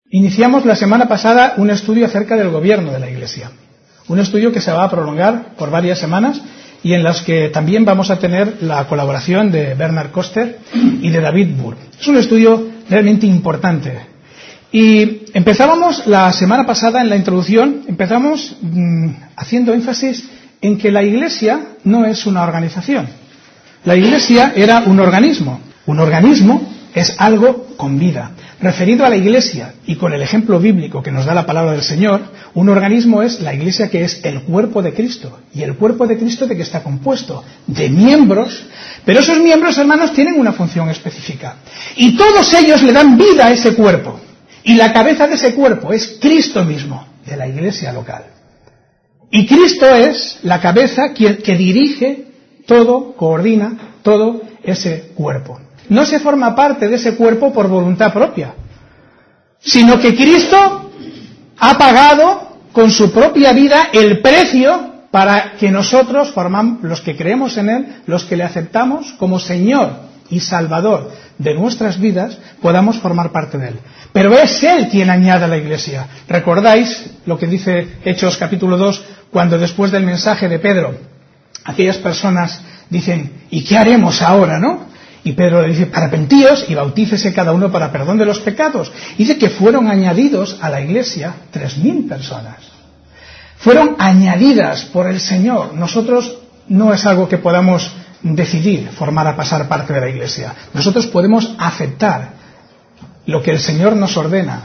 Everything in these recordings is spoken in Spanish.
Iniciamos la semana pasada un estudio acerca del gobierno de la Iglesia. Un estudio que se va a prolongar por varias semanas y en los que también vamos a tener la colaboración de Bernard Koster y de David Burr. Es un estudio realmente importante. Y empezábamos la semana pasada en la introducción, haciendo énfasis en que la Iglesia no es una organización. La Iglesia era un organismo. Un organismo es algo con vida. Referido a la Iglesia y con el ejemplo bíblico que nos da la palabra del Señor, un organismo es la Iglesia, que es el cuerpo de Cristo. ¿Y el cuerpo de Cristo de qué está compuesto? De miembros. Pero esos miembros, hermanos, tienen una función específica. Y todos ellos le dan vida a ese cuerpo. Y la cabeza de ese cuerpo es Cristo mismo, de la Iglesia local. Y Cristo es la cabeza que dirige todo, coordina todo ese cuerpo. No se forma parte de ese cuerpo por voluntad propia, sino que Cristo ha pagado con su propia vida el precio para que nosotros, los que creemos en Él, los que le aceptamos como Señor y Salvador de nuestras vidas, podamos formar parte de Él. Pero es Él quien añade a la Iglesia. ¿Recordáis lo que dice Hechos capítulo 2, cuando después del mensaje de Pedro, aquellas personas dicen, ¿y qué haremos ahora, no? Y Pedro le dice, arrepentíos y bautícese cada uno para perdón de los pecados. Y dice que fueron añadidos a la Iglesia 3.000 personas. Fueron añadidas por el Señor. Nosotros no es algo que podamos decidir pasar parte de la Iglesia. Nosotros podemos aceptar lo que el Señor nos ordena,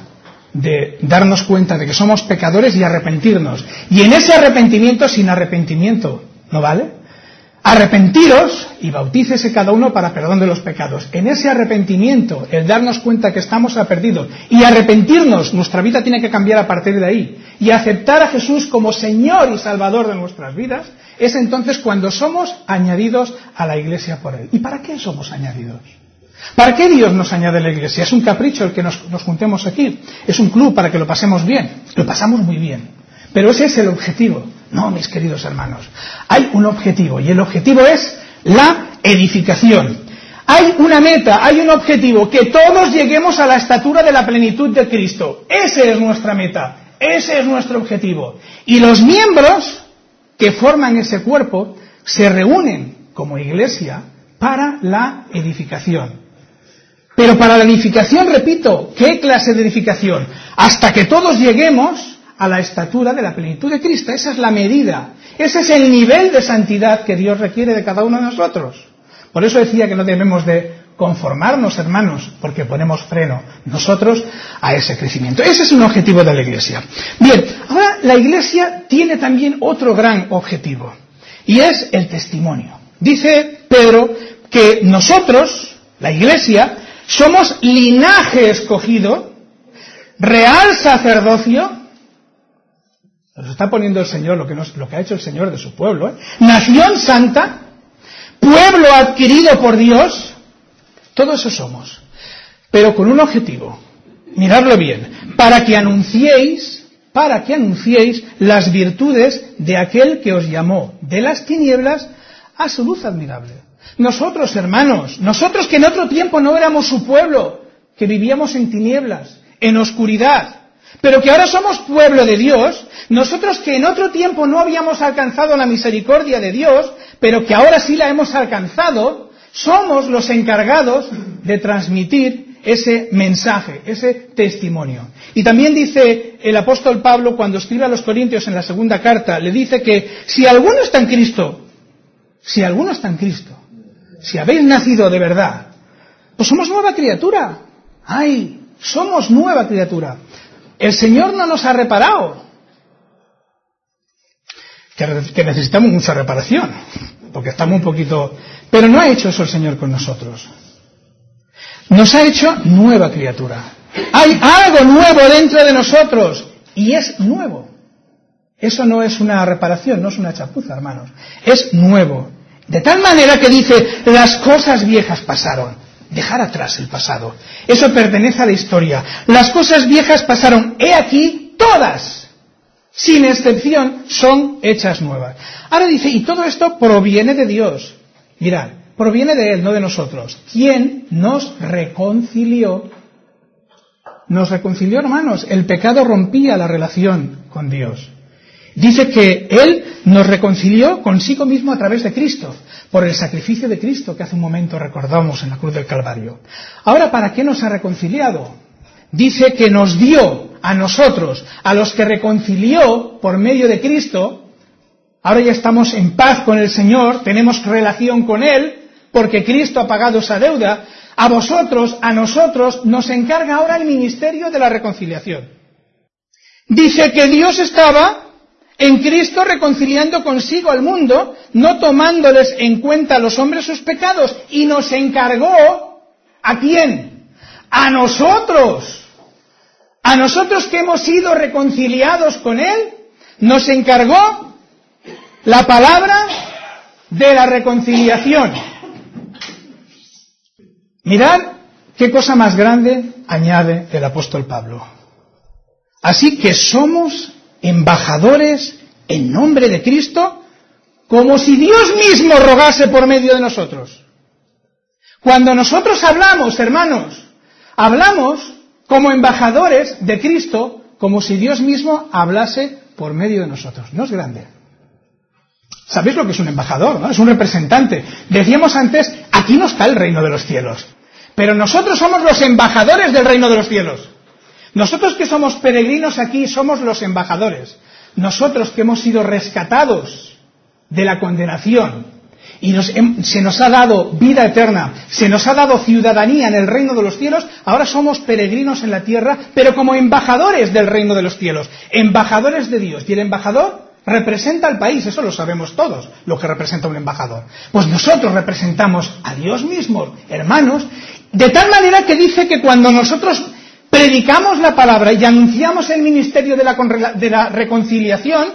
de darnos cuenta de que somos pecadores y arrepentirnos. Y en ese arrepentimiento, sin arrepentimiento, ¿no vale? Arrepentiros y bautícese cada uno para perdón de los pecados. En ese arrepentimiento, el darnos cuenta que estamos perdidos y arrepentirnos, nuestra vida tiene que cambiar a partir de ahí. Y aceptar a Jesús como Señor y Salvador de nuestras vidas, es entonces cuando somos añadidos a la Iglesia por Él. ¿Y para qué somos añadidos? ¿Para qué Dios nos añade a la Iglesia? ¿Es un capricho el que nos juntemos aquí? ¿Es un club para que lo pasemos bien? Lo pasamos muy bien. Pero ese es el objetivo. No, mis queridos hermanos. Hay un objetivo, y el objetivo es la edificación. Hay una meta, hay un objetivo, que todos lleguemos a la estatura de la plenitud de Cristo. Esa es nuestra meta, ese es nuestro objetivo. Y los miembros que forman ese cuerpo se reúnen como iglesia para la edificación. Pero para la edificación, repito, ¿qué clase de edificación? Hasta que todos lleguemos a la estatura de la plenitud de Cristo. Esa es la medida, ese es el nivel de santidad que Dios requiere de cada uno de nosotros. Por eso decía que no debemos de conformarnos, hermanos, porque ponemos freno nosotros a ese crecimiento. Ese es un objetivo de la Iglesia. Bien, ahora la Iglesia tiene también otro gran objetivo, y es el testimonio. Dice Pedro que nosotros, la Iglesia, somos linaje escogido, real sacerdocio. Nos está poniendo el Señor lo que ha hecho el Señor de su pueblo, ¿eh? Nación santa, pueblo adquirido por Dios. Todo eso somos, pero con un objetivo. Miradlo bien. Para que anunciéis las virtudes de aquel que os llamó de las tinieblas a su luz admirable. Nosotros, hermanos, nosotros que en otro tiempo no éramos su pueblo, que vivíamos en tinieblas, en oscuridad, pero que ahora somos pueblo de Dios, nosotros que en otro tiempo no habíamos alcanzado la misericordia de Dios, pero que ahora sí la hemos alcanzado, somos los encargados de transmitir ese mensaje, ese testimonio. Y también dice el apóstol Pablo, cuando escribe a los Corintios en la segunda carta, le dice que si alguno está en Cristo, si habéis nacido de verdad, pues somos nueva criatura. ¡Ay! Somos nueva criatura. El Señor no nos ha reparado, que necesitamos mucha reparación, porque estamos un poquito... Pero no ha hecho eso el Señor con nosotros. Nos ha hecho nueva criatura. Hay algo nuevo dentro de nosotros, y es nuevo. Eso no es una reparación, no es una chapuza, hermanos. Es nuevo. De tal manera que dice, las cosas viejas pasaron. Dejar atrás el pasado. Eso pertenece a la historia. Las cosas viejas pasaron. He aquí, todas, sin excepción, son hechas nuevas. Ahora dice, y todo esto proviene de Dios. Mirad, proviene de Él, no de nosotros. ¿Quién nos reconcilió nos reconcilió, hermanos. El pecado rompía la relación con Dios. Dice que Él nos reconcilió consigo mismo a través de Cristo, por el sacrificio de Cristo que hace un momento recordamos en la cruz del Calvario. Ahora, ¿para qué nos ha reconciliado? Dice que nos dio a nosotros, a los que reconcilió por medio de Cristo. Ahora ya estamos en paz con el Señor, tenemos relación con Él, porque Cristo ha pagado esa deuda. A vosotros, a nosotros, nos encarga ahora el ministerio de la reconciliación. Dice que Dios estaba en Cristo reconciliando consigo al mundo, no tomándoles en cuenta a los hombres sus pecados, y nos encargó, ¿a quién? A nosotros que hemos sido reconciliados con Él, nos encargó la palabra de la reconciliación. Mirad qué cosa más grande añade el apóstol Pablo. Así que somos embajadores en nombre de Cristo, como si Dios mismo rogase por medio de nosotros. Cuando nosotros hablamos, hermanos, hablamos como embajadores de Cristo, como si Dios mismo hablase por medio de nosotros. ¿No es grande? ¿Sabéis lo que es un embajador, no? Es un representante. Decíamos antes, aquí no está el reino de los cielos, pero nosotros somos los embajadores del reino de los cielos. Nosotros que somos peregrinos aquí somos los embajadores. Nosotros que hemos sido rescatados de la condenación y se nos ha dado vida eterna, se nos ha dado ciudadanía en el reino de los cielos, ahora somos peregrinos en la tierra, pero como embajadores del reino de los cielos, embajadores de Dios. Y el embajador representa al país, eso lo sabemos todos, lo que representa un embajador. Pues nosotros representamos a Dios mismo, hermanos, de tal manera que dice que cuando nosotros predicamos la palabra y anunciamos el ministerio de la reconciliación,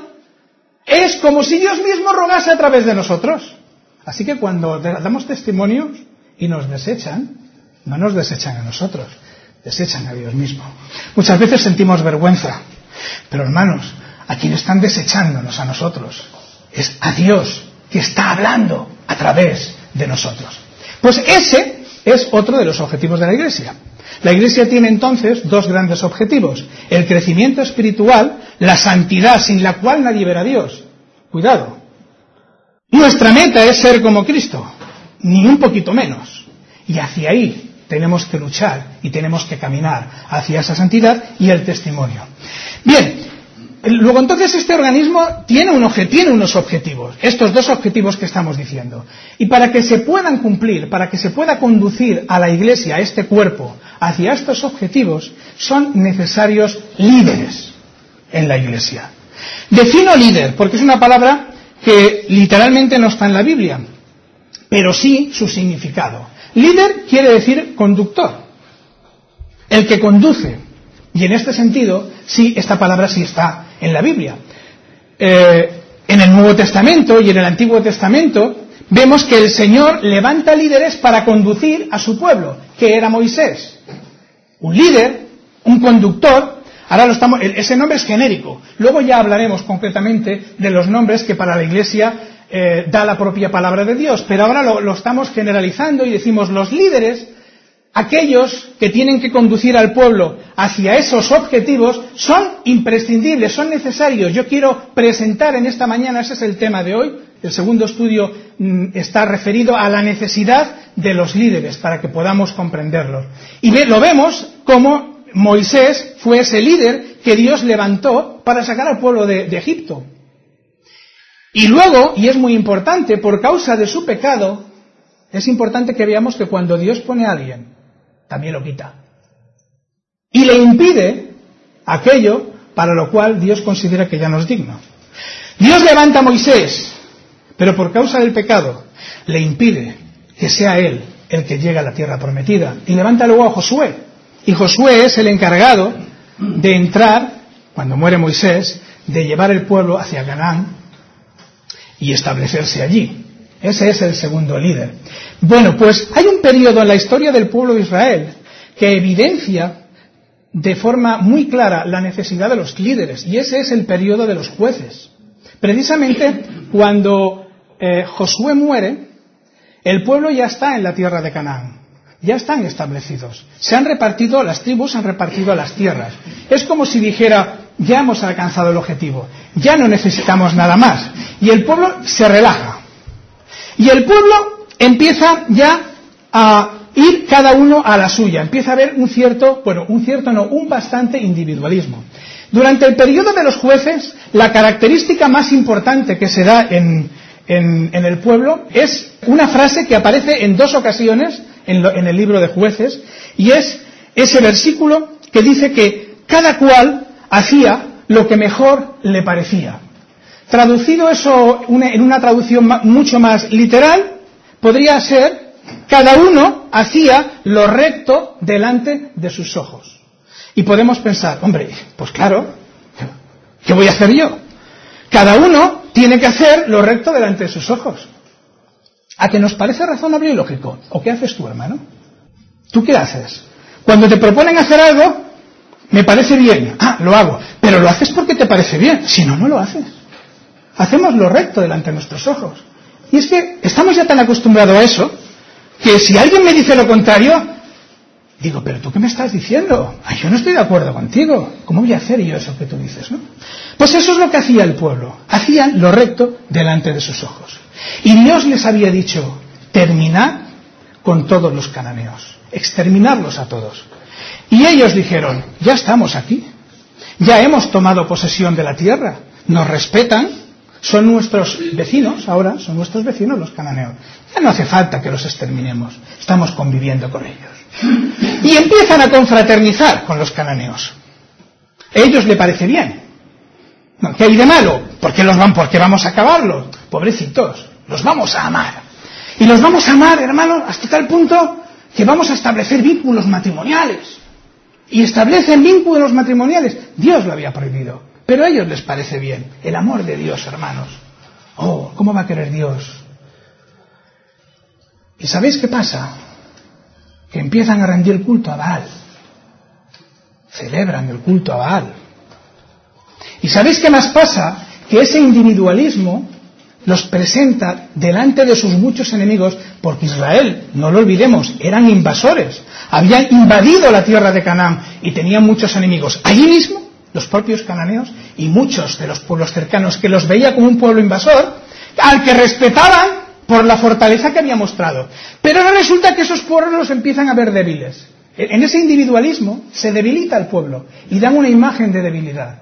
es como si Dios mismo rogase a través de nosotros. Así que cuando damos testimonios y nos desechan, no nos desechan a nosotros, desechan a Dios mismo. Muchas veces sentimos vergüenza, pero hermanos, a quien están desechándonos a nosotros es a Dios, que está hablando a través de nosotros. Pues ese es otro de los objetivos de la Iglesia. La Iglesia tiene entonces dos grandes objetivos: el crecimiento espiritual, la santidad, sin la cual nadie verá a Dios. Cuidado. Nuestra meta es ser como Cristo, ni un poquito menos. Y hacia ahí tenemos que luchar y tenemos que caminar hacia esa santidad y el testimonio. Bien, luego entonces este organismo tiene unos objetivos, estos dos objetivos que estamos diciendo. Y para que se puedan cumplir, para que se pueda conducir a la Iglesia, a este cuerpo, hacia estos objetivos, son necesarios líderes en la Iglesia. Defino líder, porque es una palabra que literalmente no está en la Biblia, pero sí su significado. Líder quiere decir conductor, el que conduce. Y en este sentido, sí, esta palabra sí está en la Biblia. En el Nuevo Testamento y en el Antiguo Testamento vemos que el Señor levanta líderes para conducir a su pueblo, que era Moisés. Un líder, un conductor. Ahora ese nombre es genérico. Luego ya hablaremos concretamente de los nombres que para la Iglesia da la propia palabra de Dios. Pero ahora lo estamos generalizando y decimos los líderes, aquellos que tienen que conducir al pueblo hacia esos objetivos, son imprescindibles, son necesarios. Yo quiero presentar en esta mañana, ese es el tema de hoy, el segundo estudio está referido a la necesidad de los líderes para que podamos comprenderlos. Y lo vemos como Moisés fue ese líder que Dios levantó para sacar al pueblo de Egipto. Y luego, y es muy importante, por causa de su pecado, es importante que veamos que cuando Dios pone a alguien, también lo quita. Y le impide aquello para lo cual Dios considera que ya no es digno. Dios levanta a Moisés, pero por causa del pecado le impide que sea él el que llegue a la tierra prometida. Y levanta luego a Josué. Y Josué es el encargado de entrar, cuando muere Moisés, de llevar el pueblo hacia Canaán y establecerse allí. Ese es el segundo líder. Bueno, pues hay un periodo en la historia del pueblo de Israel que evidencia de forma muy clara la necesidad de los líderes, y ese es el periodo de los jueces. Precisamente cuando Josué muere, el pueblo ya está en la tierra de Canaán. ya están establecidos. Se han repartido, las tribus han repartido las tierras. Es como si dijera, ya hemos alcanzado el objetivo, ya no necesitamos nada más. Y el pueblo se relaja. Y el pueblo empieza ya a ir cada uno a la suya. Empieza a haber un bastante individualismo. Durante el periodo de los jueces, la característica más importante que se da en el pueblo es una frase que aparece en 2 ocasiones en el libro de Jueces, y es ese versículo que dice que cada cual hacía lo que mejor le parecía. Traducido eso en una traducción mucho más literal, podría ser: cada uno hacía lo recto delante de sus ojos. Y podemos pensar, hombre, pues claro, ¿qué voy a hacer yo? Cada uno tiene que hacer lo recto delante de sus ojos. ¿A que nos parece razonable y lógico? ¿O qué haces tú, hermano? ¿Tú qué haces? Cuando te proponen hacer algo, me parece bien, lo hago, pero lo haces porque te parece bien, si no, no lo haces. Hacemos lo recto delante de nuestros ojos. Y es que estamos ya tan acostumbrados a eso, que si alguien me dice lo contrario, digo, pero ¿tú qué me estás diciendo? Yo no estoy de acuerdo contigo. ¿Cómo voy a hacer yo eso que tú dices, no? Pues eso es lo que hacía el pueblo. Hacían lo recto delante de sus ojos. Y Dios les había dicho, terminad con todos los cananeos, exterminarlos a todos. Y ellos dijeron, ya estamos aquí, ya hemos tomado posesión de la tierra, nos respetan, son nuestros vecinos, ahora son nuestros vecinos los cananeos. Ya no hace falta que los exterminemos, estamos conviviendo con ellos. Y empiezan a confraternizar con los cananeos. A ellos les parece bien. ¿Qué hay de malo? ¿Por qué vamos a acabarlos? Pobrecitos, los vamos a amar. Y los vamos a amar, hermanos, hasta tal punto que vamos a establecer vínculos matrimoniales. Y establecen vínculos matrimoniales. Dios lo había prohibido, pero a ellos les parece bien. El amor de Dios, hermanos. Oh, ¿cómo va a querer Dios? ¿Y sabéis qué pasa? Que empiezan a rendir culto a Baal. Celebran el culto a Baal. ¿Y sabéis qué más pasa? Que ese individualismo los presenta delante de sus muchos enemigos, porque Israel, no lo olvidemos, eran invasores. Habían invadido la tierra de Canaán y tenían muchos enemigos. Allí mismo, los propios cananeos y muchos de los pueblos cercanos, que los veía como un pueblo invasor, al que respetaban por la fortaleza que había mostrado. Pero ahora resulta que esos pueblos los empiezan a ver débiles. En ese individualismo se debilita el pueblo y dan una imagen de debilidad.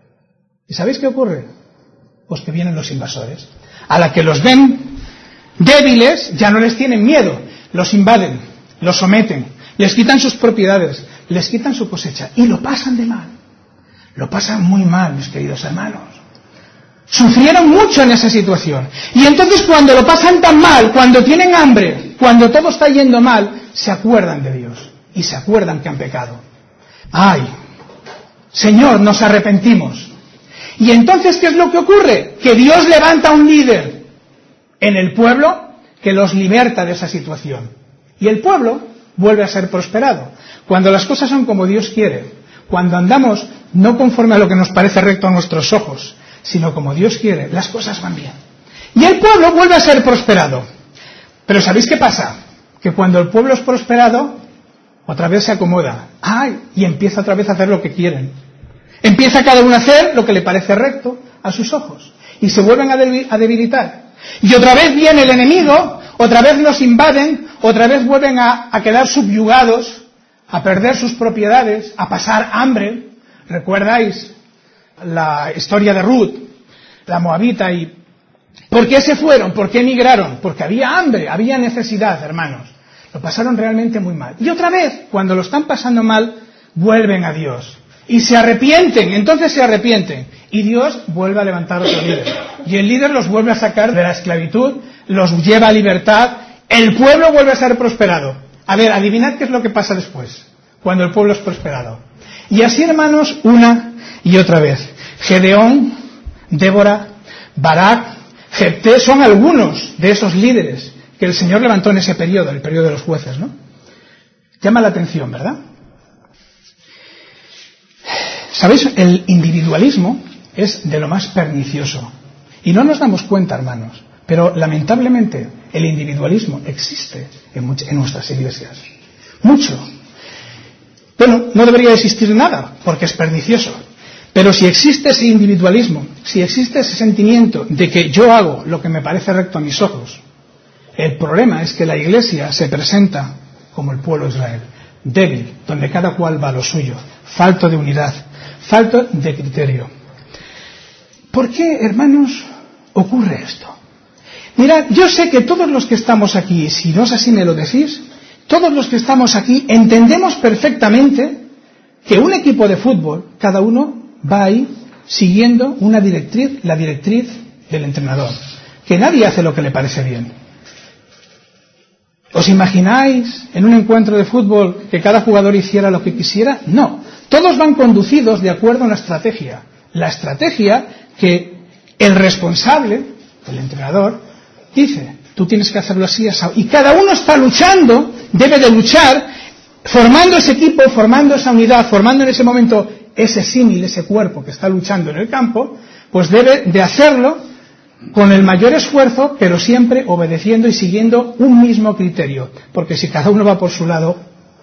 ¿Y sabéis qué ocurre? Pues que vienen los invasores. A la que los ven débiles, ya no les tienen miedo. Los invaden, los someten, les quitan sus propiedades, les quitan su cosecha y lo pasan de mal. Lo pasan muy mal, mis queridos hermanos. Sufrieron mucho en esa situación. Y entonces cuando lo pasan tan mal, cuando tienen hambre, cuando todo está yendo mal, se acuerdan de Dios y se acuerdan que han pecado. ¡Ay! Señor, nos arrepentimos. Y entonces, ¿qué es lo que ocurre? Que Dios levanta un líder en el pueblo que los liberta de esa situación. Y el pueblo vuelve a ser prosperado. Cuando las cosas son como Dios quiere, cuando andamos no conforme a lo que nos parece recto a nuestros ojos, sino como Dios quiere, las cosas van bien. Y el pueblo vuelve a ser prosperado. Pero ¿sabéis qué pasa? Que cuando el pueblo es prosperado, otra vez se acomoda. ¡Ay! Y empieza otra vez a hacer lo que quieren. Empieza cada uno a hacer lo que le parece recto a sus ojos. Y se vuelven a debilitar. Y otra vez viene el enemigo, otra vez los invaden, otra vez vuelven a quedar subyugados, a perder sus propiedades, a pasar hambre. ¿Recuerdáis la historia de Ruth, la moabita? ¿Y por qué se fueron? ¿Por qué emigraron? Porque había hambre, había necesidad, hermanos. Lo pasaron realmente muy mal. Y otra vez, cuando lo están pasando mal, vuelven a Dios. Y se arrepienten, entonces se arrepienten. Y Dios vuelve a levantar otro líder. Y el líder los vuelve a sacar de la esclavitud, los lleva a libertad, el pueblo vuelve a ser prosperado. A ver, adivinad qué es lo que pasa después, cuando el pueblo es prosperado. Y así, hermanos, una y otra vez. Gedeón, Débora, Barak, Jefté, son algunos de esos líderes que el Señor levantó en ese periodo, el periodo de los jueces, ¿no? Llama la atención, ¿verdad? ¿Sabéis? El individualismo es de lo más pernicioso. Y no nos damos cuenta, hermanos, pero lamentablemente el individualismo existe en nuestras iglesias. mucho. Bueno, no debería existir nada, porque es pernicioso. Pero si existe ese individualismo, si existe ese sentimiento de que yo hago lo que me parece recto a mis ojos, el problema es que la Iglesia se presenta como el pueblo de Israel, débil, donde cada cual va a lo suyo, falto de unidad, falto de criterio. ¿Por qué, hermanos, ocurre esto? Mirad, yo sé que todos los que estamos aquí, si no es así me lo decís, todos los que estamos aquí entendemos perfectamente que un equipo de fútbol, cada uno va ahí siguiendo una directriz, la directriz del entrenador, que nadie hace lo que le parece bien. ¿Os imagináis en un encuentro de fútbol que cada jugador hiciera lo que quisiera? No, todos van conducidos de acuerdo a una estrategia. La estrategia que el responsable, el entrenador, dice, tú tienes que hacerlo así, así. Y cada uno está luchando, debe de luchar, formando ese equipo, formando esa unidad, formando en ese momento ese símil, ese cuerpo que está luchando en el campo, pues debe de hacerlo con el mayor esfuerzo, pero siempre obedeciendo y siguiendo un mismo criterio. Porque si cada uno va por su lado,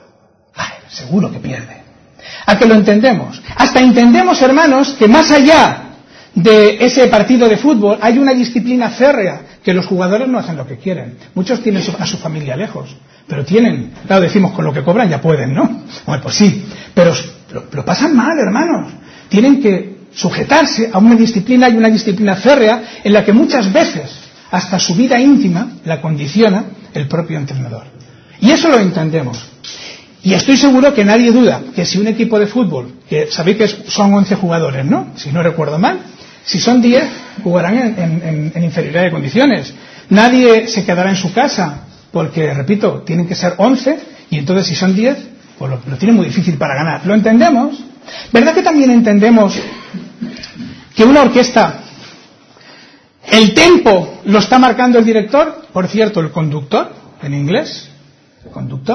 seguro que pierde. ¿A que lo entendemos? Hasta entendemos, hermanos, que más allá de ese partido de fútbol hay una disciplina férrea, que los jugadores no hacen lo que quieren. Muchos tienen a su familia lejos, pero tienen, claro, decimos, con lo que cobran ya pueden, ¿no? Bueno, pues sí, pero lo pasan mal, hermanos. Tienen que sujetarse a una disciplina y una disciplina férrea en la que muchas veces hasta su vida íntima la condiciona el propio entrenador. Y eso lo entendemos. Y estoy seguro que nadie duda que si un equipo de fútbol, que sabéis que son 11 jugadores, ¿no? Si no recuerdo mal, si son 10, jugarán en inferioridad de condiciones. Nadie se quedará en su casa, porque, repito, tienen que ser 11, y entonces si son 10, pues lo tienen muy difícil para ganar. ¿Lo entendemos? ¿Verdad que también entendemos que una orquesta, el tempo lo está marcando el director? Por cierto, el conductor, en inglés, el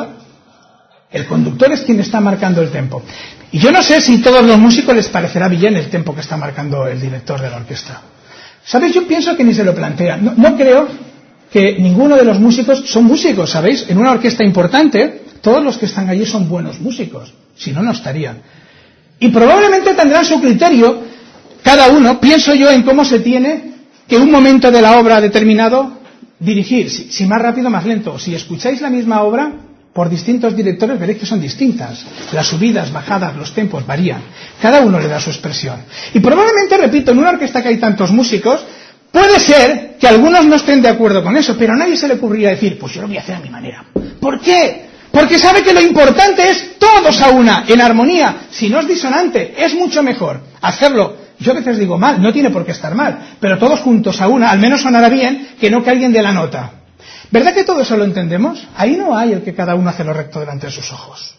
conductor es quien está marcando el tempo. Y yo no sé si a todos los músicos les parecerá bien el tempo que está marcando el director de la orquesta. ¿Sabéis? Yo pienso que ni se lo plantean. No creo que ninguno de los músicos son músicos, ¿sabéis? En una orquesta importante, todos los que están allí son buenos músicos. Si no, no estarían. Y probablemente tendrán su criterio, cada uno, pienso yo, en cómo se tiene que un momento de la obra determinado dirigir. Si más rápido, más lento. Si escucháis la misma obra por distintos directores, veréis que son distintas. Las subidas, bajadas, los tempos varían. Cada uno le da su expresión. Y probablemente, repito, en una orquesta que hay tantos músicos, puede ser que algunos no estén de acuerdo con eso, pero a nadie se le ocurriría decir, pues yo lo voy a hacer a mi manera. ¿Por qué? Porque sabe que lo importante es todos a una, en armonía. Si no es disonante, es mucho mejor hacerlo. Yo a veces digo mal, no tiene por qué estar mal, pero todos juntos a una, al menos sonará bien que no que alguien dé la nota. ¿Verdad que todo eso lo entendemos? Ahí no hay el que cada uno hace lo recto delante de sus ojos.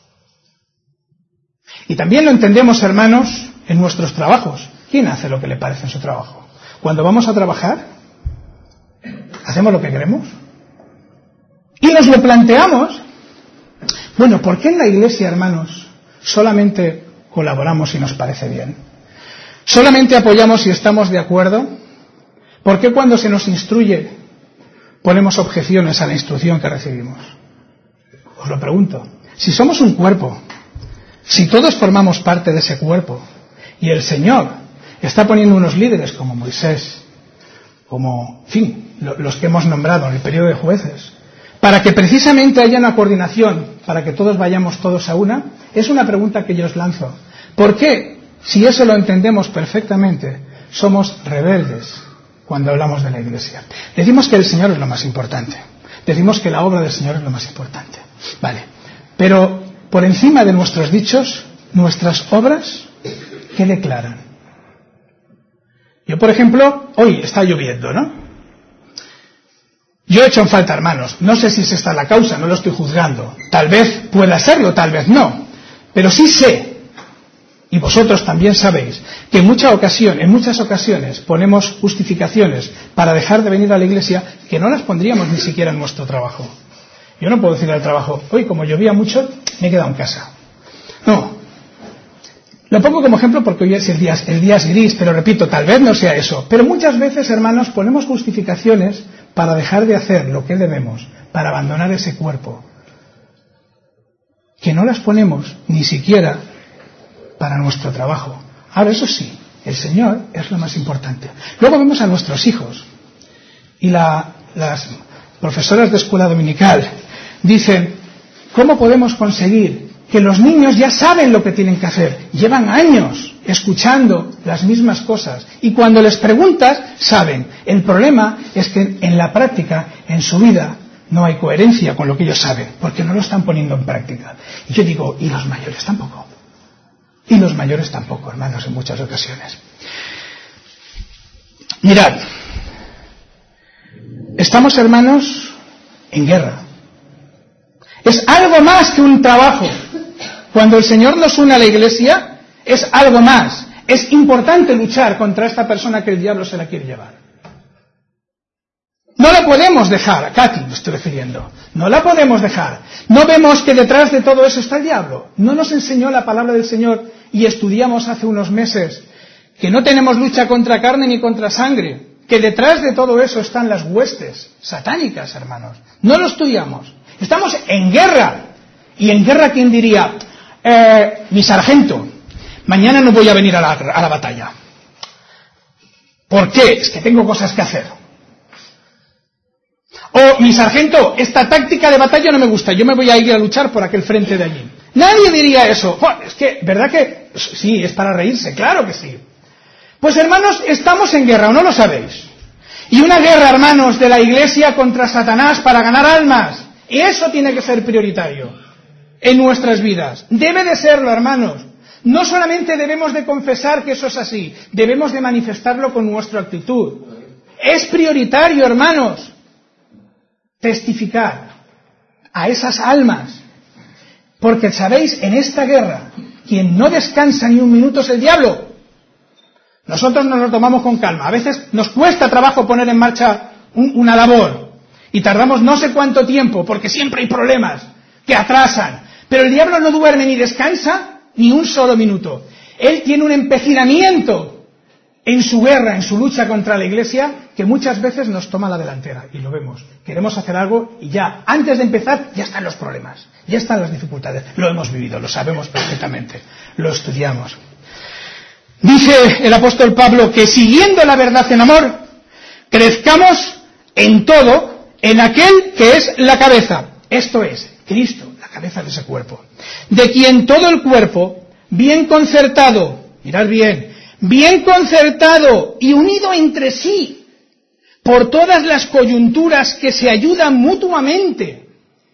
Y también lo entendemos, hermanos, en nuestros trabajos. ¿Quién hace lo que le parece en su trabajo? Cuando vamos a trabajar, ¿hacemos lo que queremos? Y nos lo planteamos. Bueno, ¿por qué en la Iglesia, hermanos, solamente colaboramos si nos parece bien? ¿Solamente apoyamos si estamos de acuerdo? ¿Por qué cuando se nos instruye ponemos objeciones a la instrucción que recibimos? Os lo pregunto. Si somos un cuerpo, si todos formamos parte de ese cuerpo, y el Señor está poniendo unos líderes como Moisés, como, en fin, los que hemos nombrado en el periodo de jueces, para que precisamente haya una coordinación, para que todos vayamos todos a una, es una pregunta que yo os lanzo. ¿Por qué, si eso lo entendemos perfectamente, somos rebeldes cuando hablamos de la Iglesia? Decimos que el Señor es lo más importante. Decimos que la obra del Señor es lo más importante. Vale. Pero por encima de nuestros dichos, nuestras obras, ¿qué declaran? Yo, por ejemplo, hoy está lloviendo, ¿no? Yo he hecho en falta, hermanos. No sé si es esta la causa, no lo estoy juzgando. Tal vez pueda serlo, tal vez no. Pero sí sé, y vosotros también sabéis, que en muchas ocasiones ponemos justificaciones para dejar de venir a la Iglesia que no las pondríamos ni siquiera en nuestro trabajo. Yo no puedo decirle al trabajo, hoy como llovía mucho, me he quedado en casa. No. Lo pongo como ejemplo porque hoy el día es gris, pero repito, tal vez no sea eso. Pero muchas veces, hermanos, ponemos justificaciones para dejar de hacer lo que debemos, para abandonar ese cuerpo. que no las ponemos ni siquiera para nuestro trabajo. Ahora, eso sí, el Señor es lo más importante. Luego vemos a nuestros hijos. Y las profesoras de escuela dominical dicen, ¿cómo podemos conseguir que los niños ya saben lo que tienen que hacer? Llevan años escuchando las mismas cosas y cuando les preguntas, saben. El problema es que en la práctica, en su vida, no hay coherencia con lo que ellos saben, porque no lo están poniendo en práctica. Y yo digo, ¿y los mayores tampoco? Y los mayores tampoco, hermanos, en muchas ocasiones. Mirad, estamos, hermanos, en guerra. Es algo más que un trabajo. Cuando el Señor nos une a la Iglesia, es algo más. Es importante luchar contra esta persona que el diablo se la quiere llevar. No la podemos dejar, a Katy me estoy refiriendo. No la podemos dejar. No vemos que detrás de todo eso está el diablo. No nos enseñó la palabra del Señor y estudiamos hace unos meses que no tenemos lucha contra carne ni contra sangre. Que detrás de todo eso están las huestes satánicas, hermanos. No lo estudiamos. Estamos en guerra. Y en guerra, ¿quién diría? Mi sargento, mañana no voy a venir a la batalla. ¿Por qué? Es que tengo cosas que hacer. O mi sargento, esta táctica de batalla no me gusta, yo me voy a ir a luchar por aquel frente de allí. Nadie diría eso. Es que, ¿verdad que? Sí, es para reírse, claro que sí. Pues hermanos, estamos en guerra, ¿o no lo sabéis? Y una guerra, hermanos, de la Iglesia contra Satanás para ganar almas. Y eso tiene que ser prioritario en nuestras vidas. Debe de serlo, hermanos. No solamente debemos de confesar que eso es así, debemos de manifestarlo con nuestra actitud. Es prioritario, hermanos, testificar a esas almas. Porque, ¿sabéis? En esta guerra, quien no descansa ni un minuto es el diablo. Nosotros nos lo tomamos con calma. A veces nos cuesta trabajo poner en marcha una labor. Y tardamos no sé cuánto tiempo, porque siempre hay problemas que atrasan. Pero el diablo no duerme ni descansa ni un solo minuto. Él tiene un empecinamiento en su guerra, en su lucha contra la Iglesia, que muchas veces nos toma la delantera. Y lo vemos. Queremos hacer algo y ya, antes de empezar, ya están los problemas. Ya están las dificultades. Lo hemos vivido, lo sabemos perfectamente. Lo estudiamos. Dice el apóstol Pablo que siguiendo la verdad en amor, crezcamos en todo en aquel que es la cabeza. Esto es, Cristo, la cabeza de ese cuerpo. De quien todo el cuerpo, bien concertado, mirad bien concertado y unido entre sí, por todas las coyunturas que se ayudan mutuamente.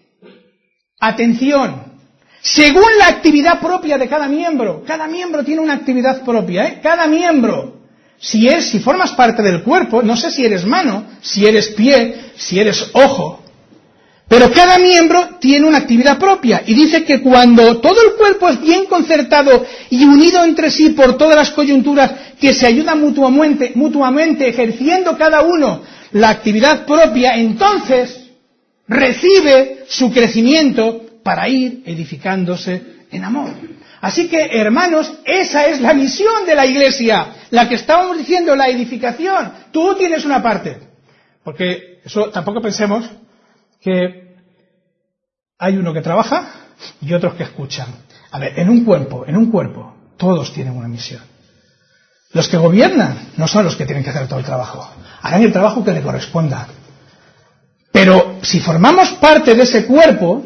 Atención. Según la actividad propia de cada miembro tiene una actividad propia, cada miembro, si formas parte del cuerpo, no sé si eres mano, si eres pie, si eres ojo, pero cada miembro tiene una actividad propia, y dice que cuando todo el cuerpo es bien concertado y unido entre sí por todas las coyunturas que se ayudan mutuamente, ejerciendo cada uno la actividad propia, entonces recibe su crecimiento para ir edificándose en amor. Así que, hermanos, esa es la misión de la Iglesia, la que estábamos diciendo, la edificación. Tú tienes una parte, porque eso tampoco pensemos que hay uno que trabaja y otros que escuchan. A ver, en un cuerpo, todos tienen una misión. Los que gobiernan no son los que tienen que hacer todo el trabajo, harán el trabajo que le corresponda. Pero si formamos parte de ese cuerpo,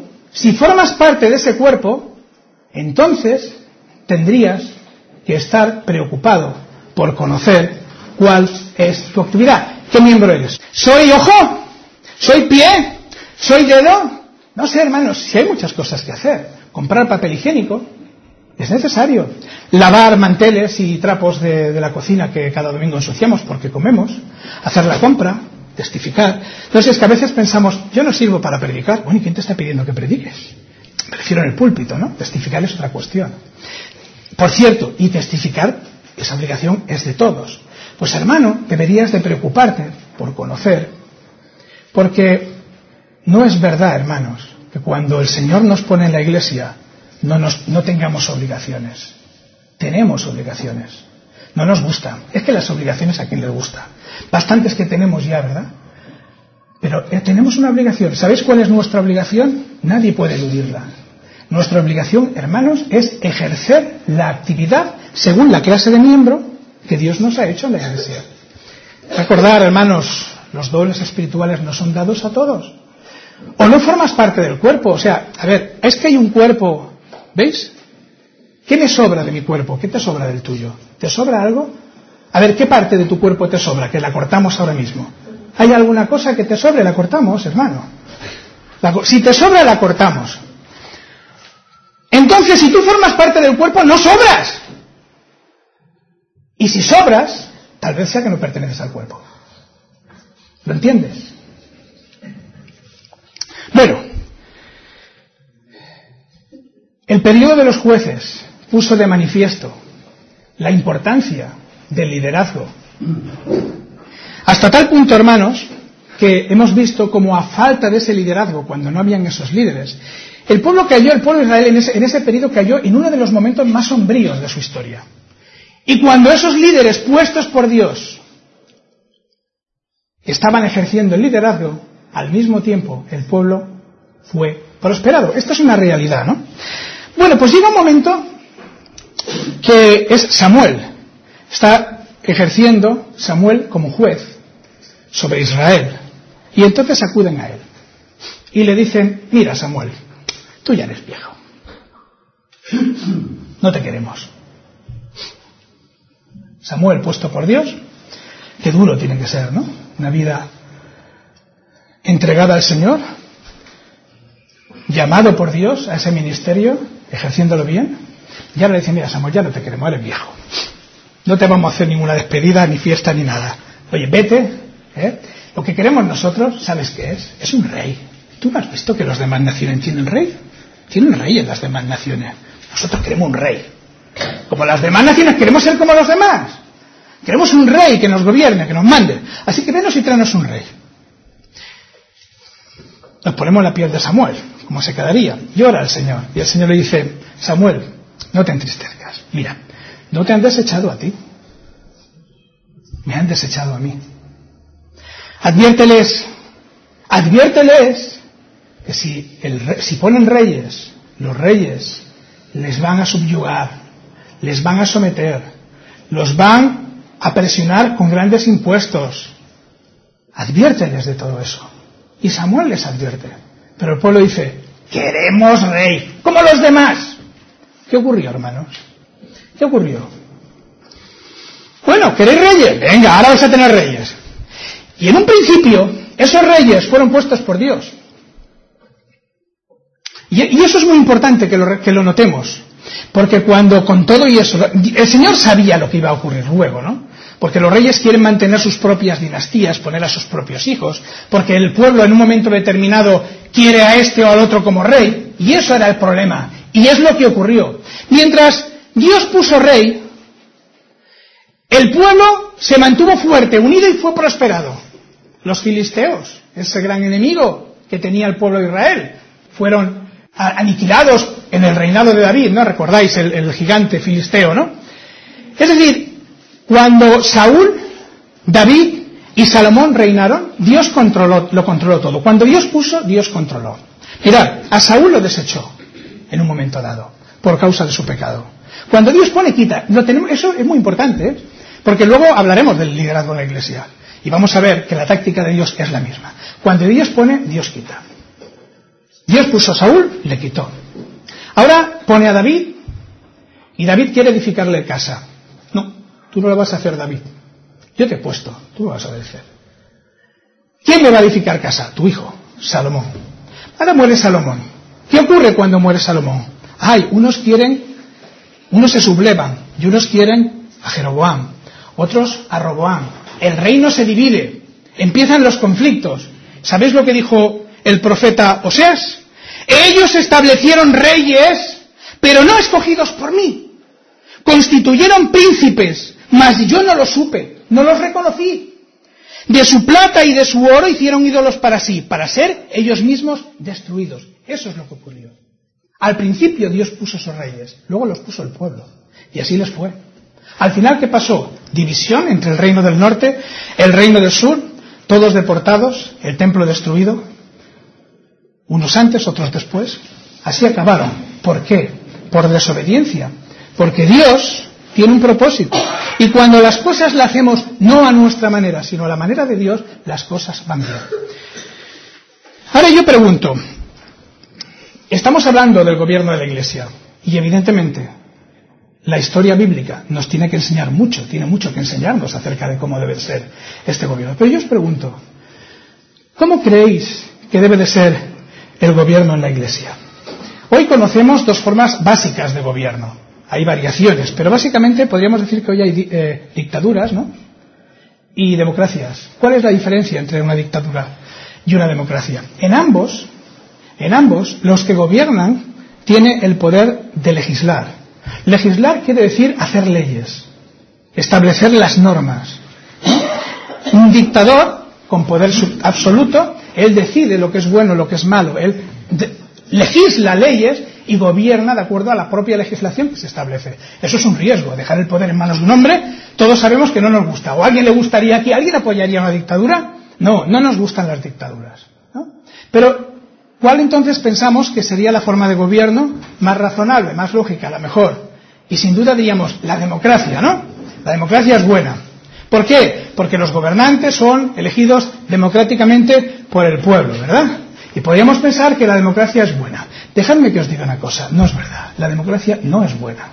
entonces tendrías que estar preocupado por conocer cuál es tu actividad. ¿Qué miembro eres? ¿Soy ojo? ¿Soy pie? ¿Soy dedo? No sé, hermanos, si hay muchas cosas que hacer. Comprar papel higiénico es necesario. Lavar manteles y trapos de la cocina que cada domingo ensuciamos porque comemos. Hacer la compra. Testificar. Entonces es que a veces pensamos, yo no sirvo para predicar. Bueno, ¿y quién te está pidiendo que prediques? Me refiero en el púlpito, ¿no? Testificar es otra cuestión. Por cierto, y testificar, esa obligación es de todos. Pues hermano, deberías de preocuparte por conocer, porque no es verdad, hermanos, que cuando el Señor nos pone en la Iglesia no tengamos obligaciones. Tenemos obligaciones. No nos gusta. Es que las obligaciones a quién les gusta. Bastantes que tenemos ya, ¿verdad? Pero tenemos una obligación. ¿Sabéis cuál es nuestra obligación? Nadie puede eludirla. Nuestra obligación, hermanos, es ejercer la actividad según la clase de miembro que Dios nos ha hecho en la Iglesia. Recordar, hermanos, los dones espirituales no son dados a todos. O no formas parte del cuerpo. O sea, a ver, es que hay un cuerpo, ¿veis? ¿Qué me sobra de mi cuerpo? ¿Qué te sobra del tuyo? ¿Te sobra algo? A ver, ¿qué parte de tu cuerpo te sobra? Que la cortamos ahora mismo. ¿Hay alguna cosa que te sobre? La cortamos, hermano. Si te sobra, la cortamos. Entonces, si tú formas parte del cuerpo, no sobras. Y si sobras, tal vez sea que no perteneces al cuerpo. ¿Lo entiendes? Bueno, el periodo de los jueces puso de manifiesto la importancia del liderazgo. Hasta tal punto, hermanos, que hemos visto como a falta de ese liderazgo, cuando no habían esos líderes, el pueblo de Israel en ese periodo cayó en uno de los momentos más sombríos de su historia. Y cuando esos líderes puestos por Dios estaban ejerciendo el liderazgo, al mismo tiempo el pueblo fue prosperado. Esto es una realidad, ¿no? Bueno, pues llega un momento que es Samuel. Está ejerciendo Samuel como juez sobre Israel. Y entonces acuden a él. Y le dicen, mira Samuel, tú ya eres viejo. No te queremos. Samuel, puesto por Dios, qué duro tiene que ser, ¿no? Una vida entregada al Señor, llamado por Dios a ese ministerio, ejerciéndolo bien. Y ahora le dicen, mira Samuel, ya no te queremos, eres viejo. No te vamos a hacer ninguna despedida, ni fiesta, ni nada. Oye, vete, ¿eh? Lo que queremos nosotros, ¿sabes qué es? Es un rey. ¿Tú no has visto que las demás naciones tienen rey? Tienen rey en las demás naciones. Nosotros queremos un rey. Como las demás naciones queremos ser como los demás. Queremos un rey que nos gobierne, que nos mande. Así que venos y tráenos un rey. Nos ponemos la piel de Samuel, como se quedaría. Llora al Señor. Y el Señor le dice, Samuel, no te entristezcas. Mira, no te han desechado a ti. Me han desechado a mí. Adviérteles que si ponen reyes, los reyes les van a subyugar, les van a someter, los van a presionar con grandes impuestos. Adviérteles de todo eso. Y Samuel les advierte. Pero el pueblo dice, queremos rey, como los demás. ¿Qué ocurrió, hermanos? ¿Qué ocurrió? Bueno, ¿queréis reyes? Venga, ahora vais a tener reyes. Y en un principio, esos reyes fueron puestos por Dios. Y eso es muy importante que lo notemos. Porque cuando con todo y eso, el Señor sabía lo que iba a ocurrir luego, ¿no? Porque los reyes quieren mantener sus propias dinastías, poner a sus propios hijos, porque el pueblo en un momento determinado quiere a este o al otro como rey, y eso era el problema. Y es lo que ocurrió. Mientras Dios puso rey, el pueblo se mantuvo fuerte, unido y fue prosperado. Los filisteos, ese gran enemigo que tenía el pueblo de Israel, fueron aniquilados en el reinado de David, ¿no? Recordáis el gigante filisteo, ¿no? Es decir, cuando Saúl, David y Salomón reinaron, Dios lo controló todo. Cuando Dios puso, Dios controló. Mirad, a Saúl lo desechó en un momento dado, por causa de su pecado. Cuando Dios pone, quita. Eso es muy importante, ¿eh? Porque luego hablaremos del liderazgo en la Iglesia. Y vamos a ver que la táctica de Dios es la misma. Cuando Dios pone, Dios quita. Dios puso a Saúl, le quitó. Ahora pone a David, y David quiere edificarle casa. No, tú no lo vas a hacer, David. Yo te he puesto, tú lo vas a obedecer. ¿Quién me va a edificar casa? Tu hijo, Salomón. Ahora muere Salomón. ¿Qué ocurre cuando muere Salomón? Unos se sublevan, y unos quieren a Jeroboam, otros a Roboam. El reino se divide, empiezan los conflictos. ¿Sabéis lo que dijo el profeta Oseas? Ellos establecieron reyes, pero no escogidos por mí. Constituyeron príncipes, mas yo no los supe, no los reconocí. De su plata y de su oro hicieron ídolos para sí, para ser ellos mismos destruidos. Eso es lo que ocurrió. Al principio Dios puso esos reyes, luego los puso el pueblo. Y así les fue. Al final, ¿qué pasó? División entre el reino del norte, el reino del sur, todos deportados, el templo destruido, unos antes, otros después. Así acabaron ¿Por qué? Por desobediencia. Porque Dios tiene un propósito. Y cuando las cosas las hacemos no a nuestra manera, sino a la manera de Dios, las cosas van bien. Ahora yo pregunto, estamos hablando del gobierno de la Iglesia, y evidentemente la historia bíblica nos tiene que enseñar mucho, tiene mucho que enseñarnos acerca de cómo debe ser este gobierno. Pero yo os pregunto, ¿cómo creéis que debe de ser el gobierno en la Iglesia? Hoy conocemos dos formas básicas de gobierno. Hay variaciones, pero básicamente podríamos decir que hoy hay dictaduras, ¿no? Y democracias. ¿Cuál es la diferencia entre una dictadura y una democracia? En ambos, los que gobiernan tienen el poder de legislar. Legislar quiere decir hacer leyes, establecer las normas. Un dictador con poder absoluto, él decide lo que es bueno, lo que es malo, él legisla leyes y gobierna de acuerdo a la propia legislación que se establece. Eso es un riesgo, dejar el poder en manos de un hombre. Todos sabemos que no nos gusta. ¿O a alguien le gustaría aquí? ¿Alguien apoyaría una dictadura? No, no nos gustan las dictaduras, ¿no? Pero ¿cuál entonces pensamos que sería la forma de gobierno más razonable, más lógica, la mejor? Y sin duda diríamos la democracia, ¿no? La democracia es buena. ¿Por qué? Porque los gobernantes son elegidos democráticamente por el pueblo, ¿verdad? Y podríamos pensar que la democracia es buena. Dejadme que os diga una cosa, no es verdad. La democracia no es buena.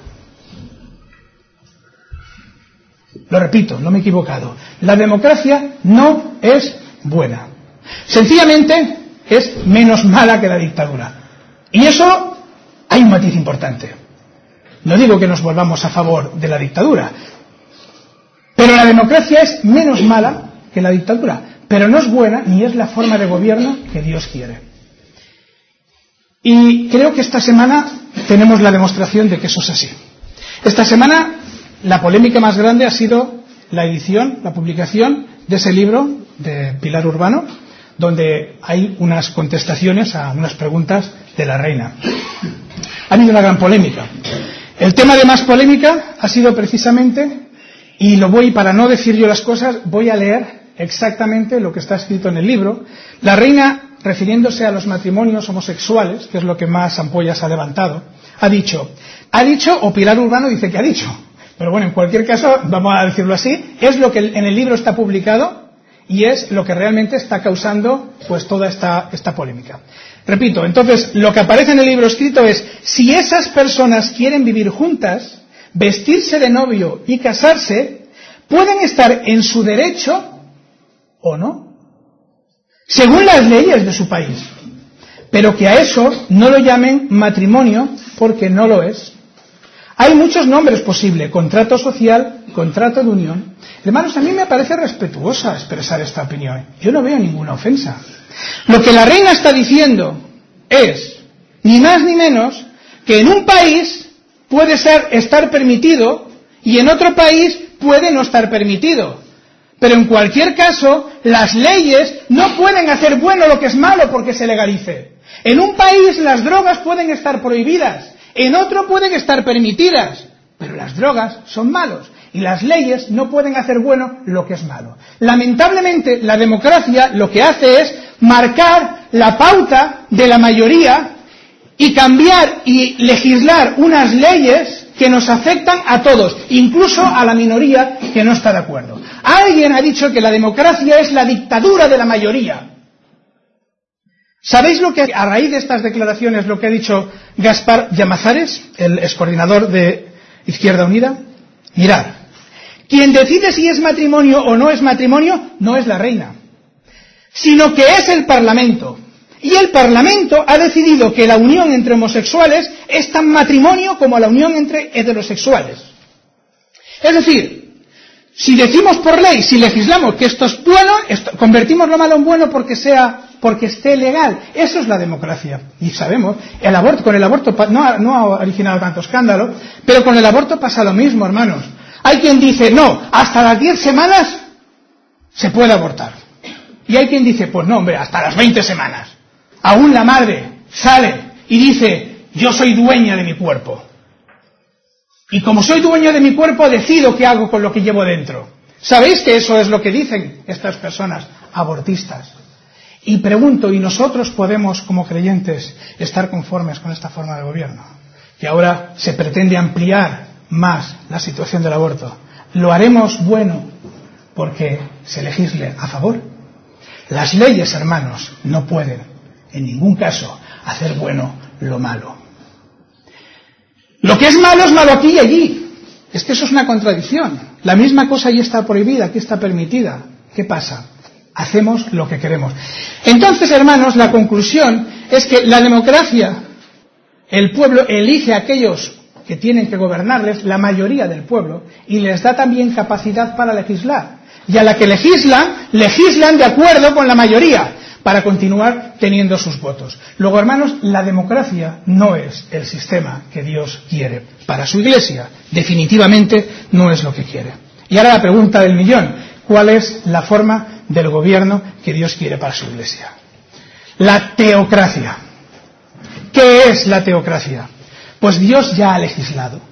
Lo repito, no me he equivocado. La democracia no es buena. Sencillamente es menos mala que la dictadura. Y eso hay un matiz importante. No digo que nos volvamos a favor de la dictadura, pero la democracia es menos mala que la dictadura. Pero no es buena ni es la forma de gobierno que Dios quiere. Y creo que esta semana tenemos la demostración de que eso es así. Esta semana la polémica más grande ha sido la edición, la publicación de ese libro de Pilar Urbano, donde hay unas contestaciones a unas preguntas de la reina. Ha habido una gran polémica. El tema de más polémica ha sido precisamente, y para no decir yo las cosas, voy a leer exactamente lo que está escrito en el libro. La reina, refiriéndose a los matrimonios homosexuales, que es lo que más ampollas ha levantado, ha dicho, o Pilar Urbano dice que ha dicho, pero bueno, en cualquier caso, vamos a decirlo así, es lo que en el libro está publicado y es lo que realmente está causando pues toda esta polémica. Repito, entonces, lo que aparece en el libro escrito es, si esas personas quieren vivir juntas, vestirse de novio y casarse, pueden estar en su derecho o no, según las leyes de su país, pero que a eso no lo llamen matrimonio porque no lo es. Hay muchos nombres posibles: contrato social, contrato de unión. Hermanos, a mí me parece respetuosa expresar esta opinión. Yo no veo ninguna ofensa. Lo que la reina está diciendo es, ni más ni menos, que en un país puede estar permitido y en otro país puede no estar permitido. Pero en cualquier caso, las leyes no pueden hacer bueno lo que es malo porque se legalice. En un país las drogas pueden estar prohibidas, en otro pueden estar permitidas, pero las drogas son malos y las leyes no pueden hacer bueno lo que es malo. Lamentablemente, la democracia lo que hace es marcar la pauta de la mayoría y cambiar y legislar unas leyes que nos afectan a todos, incluso a la minoría que no está de acuerdo. Alguien ha dicho que la democracia es la dictadura de la mayoría. ¿Sabéis lo que, a raíz de estas declaraciones, lo que ha dicho Gaspar Llamazares, el excoordinador de Izquierda Unida? Mirad, quien decide si es matrimonio o no es matrimonio no es la reina, sino que es el Parlamento. Y el Parlamento ha decidido que la unión entre homosexuales es tan matrimonio como la unión entre heterosexuales. Es decir, si decimos por ley, si legislamos que esto es bueno, convertimos lo malo en bueno porque esté legal. Eso es la democracia. Y sabemos, con el aborto no ha originado tanto escándalo, pero con el aborto pasa lo mismo, hermanos. Hay quien dice, no, hasta las 10 semanas se puede abortar. Y hay quien dice, pues no, hombre, hasta las 20 semanas. Aún la madre sale y dice, yo soy dueña de mi cuerpo. Y como soy dueña de mi cuerpo, decido qué hago con lo que llevo dentro. ¿Sabéis que eso es lo que dicen estas personas abortistas? Y pregunto, ¿y nosotros podemos, como creyentes, estar conformes con esta forma de gobierno? que ahora se pretende ampliar más la situación del aborto, ¿lo haremos bueno porque se legisle a favor? Las leyes, hermanos, no pueden, en ningún caso, hacer bueno lo malo. Lo que es malo aquí y allí. Es que eso es una contradicción. La misma cosa allí está prohibida, aquí está permitida. ¿Qué pasa? Hacemos lo que queremos. Entonces, hermanos, la conclusión es que la democracia, el pueblo elige a aquellos que tienen que gobernarles, la mayoría del pueblo, y les da también capacidad para legislar. Y a la que legislan de acuerdo con la mayoría, para continuar teniendo sus votos. Luego, hermanos, la democracia no es el sistema que Dios quiere para su Iglesia. Definitivamente no es lo que quiere. Y ahora la pregunta del millón: ¿cuál es la forma del gobierno que Dios quiere para su Iglesia? La teocracia. ¿Qué es la teocracia? Pues Dios ya ha legislado.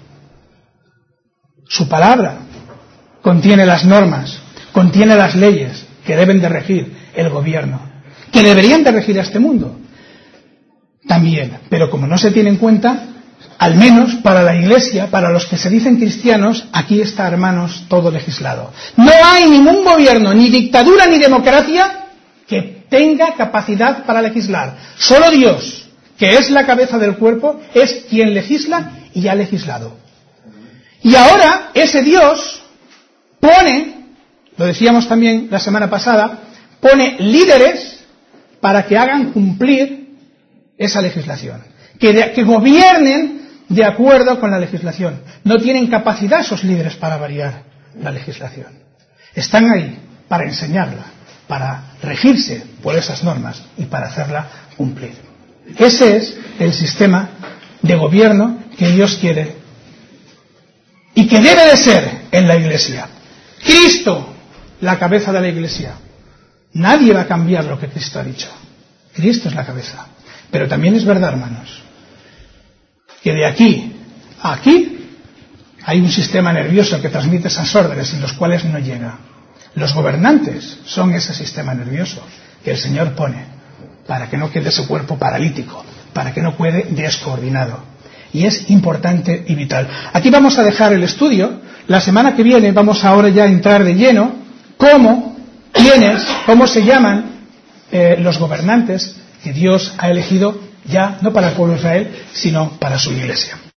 Su palabra contiene las normas, contiene las leyes que deben de regir el gobierno, que deberían de regir a este mundo también, pero como no se tiene en cuenta, al menos para la Iglesia, para los que se dicen cristianos, aquí está, hermanos, todo legislado. No hay ningún gobierno, ni dictadura ni democracia, que tenga capacidad para legislar. Solo Dios, que es la cabeza del cuerpo, es quien legisla y ha legislado. Y ahora ese Dios pone, lo decíamos también la semana pasada, pone líderes para que hagan cumplir esa legislación, que gobiernen de acuerdo con la legislación. No tienen capacidad esos líderes para variar la legislación. Están ahí para enseñarla, para regirse por esas normas y para hacerla cumplir. Ese es el sistema de gobierno que Dios quiere y que debe de ser en la Iglesia. Cristo, la cabeza de la Iglesia. Nadie va a cambiar lo que Cristo ha dicho. Cristo es la cabeza. Pero también es verdad, hermanos, que de aquí a aquí hay un sistema nervioso que transmite esas órdenes en los cuales no llega. Los gobernantes son ese sistema nervioso que el Señor pone para que no quede su cuerpo paralítico, para que no quede descoordinado. Y es importante y vital. Aquí vamos a dejar el estudio. La semana que viene vamos ahora ya a entrar de lleno cómo se llaman los gobernantes que Dios ha elegido ya no para el pueblo de Israel, sino para su Iglesia.